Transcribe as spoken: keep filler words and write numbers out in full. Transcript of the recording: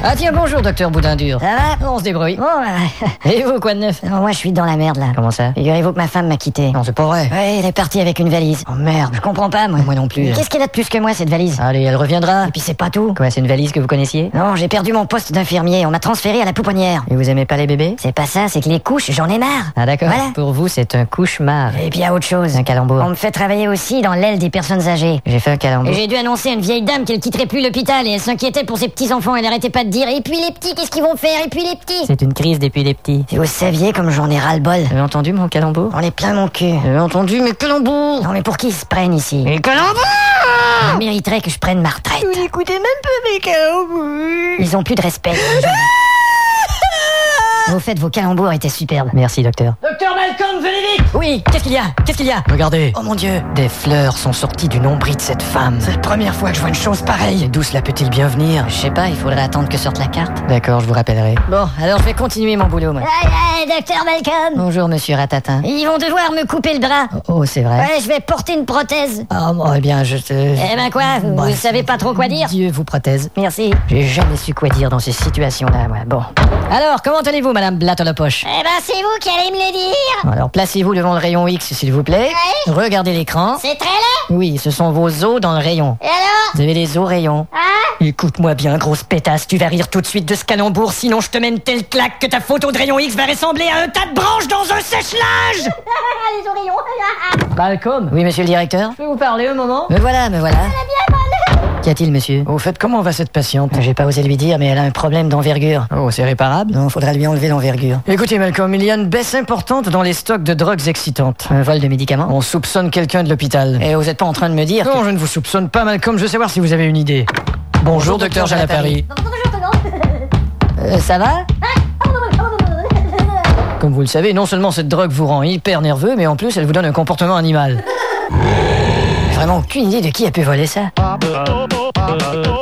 Ah tiens, bonjour, docteur Boudin dur. Ça va? On se débrouille. Bon, bah... Et vous, quoi de neuf? Non, moi, je suis dans la merde, là. Comment ça? Figurez-vous que ma femme m'a quitté. Non, c'est pas vrai. Ouais, elle est partie avec une valise. Oh merde. Je comprends pas, moi. Moi non plus. Mais qu'est-ce qu'elle a de plus que moi, cette valise? Allez, elle reviendra. Et puis c'est pas tout. Quoi, c'est une valise que vous connaissiez? Non, j'ai perdu mon poste d'infirmier. On m'a transféré à la pouponnière. Et vous aimez pas les bébés? C'est pas ça, c'est que les couches, j'en ai marre. Ah d'accord. Voilà. Pour vous, c'est un cauchemar. Et puis, il y a autre chose. Un calembour. On me fait travailler aussi dans l'aile des personnes âgées. J'ai fait un calembour. Et j'ai dû annoncer à une vieille dame qu'elle quitterait plus l'hôpital et elle s'inquiétait pour ses petits-enfants. Elle arrêtait pas de dire « Et puis les petits, qu'est-ce qu'ils vont faire? Et puis les petits ?» C'est une crise depuis les petits. Si vous saviez comme j'en ai ras-le-bol. Vous avez entendu mon calembour? On est plein mon cul. Vous avez entendu mes calembours? Non mais pour qui ils se prennent ici? Mes calembours! Ils mériteraient que je prenne ma retraite. Vous n'écoutez même pas mes calembours. Ils ont plus de respect. Au fait, vos calembours étaient superbes. Merci, docteur. Docteur Malcolm, venez vite! Oui, qu'est-ce qu'il y a? Qu'est-ce qu'il y a? Regardez. Oh mon Dieu. Des fleurs sont sorties du nombril de cette femme. C'est la première fois que je vois une chose pareille. Et d'où cela peut-il bien venir? Je sais pas, il faudrait attendre que sorte la carte. D'accord, je vous rappellerai. Bon, alors je vais continuer mon boulot, moi. Aïe, aïe, docteur Malcolm. Bonjour, monsieur Ratatin. Ils vont devoir me couper le bras. Oh, c'est vrai. Ouais, je vais porter une prothèse. Oh, bon, eh bien, je te... Eh ben quoi, vous, Bref. vous savez pas trop quoi dire? Dieu vous prothèse. Merci. J'ai jamais su quoi dire dans ces situations-là, moi. Bon. Alors, comment allez-vous, madame Blatte-à-la-poche? Eh ben c'est vous qui allez me le dire. Alors, placez-vous devant le rayon X, s'il vous plaît. Ouais. Regardez l'écran. C'est très laid. Oui, ce sont vos os dans le rayon. Et alors? Vous avez les os rayons. Hein? Écoute-moi bien, grosse pétasse, tu vas rire tout de suite de ce calembour, sinon je te mène telle claque que ta photo de rayon X va ressembler à un tas de branches dans un sèche-linge. Les oreillons. Malcolm. Oui, monsieur le directeur. Je peux vous parler un moment? Me voilà, me voilà. Qu'y a-t-il, monsieur? Au fait, comment va cette patiente? J'ai pas osé lui dire, mais elle a un problème d'envergure. Oh, c'est réparable? Non, faudra lui enlever l'envergure. Écoutez, Malcolm, il y a une baisse importante dans les stocks de drogues excitantes. Un vol de médicaments? On soupçonne quelqu'un de l'hôpital. Et vous êtes pas en train de me dire? Non, que... je ne vous soupçonne pas, Malcolm, je veux savoir si vous avez une idée. Bonjour, docteur Jalapari. Euh, ça va? Comme vous le savez, non seulement cette drogue vous rend hyper nerveux, mais en plus elle vous donne un comportement animal. J'ai vraiment aucune idée de qui a pu voler ça.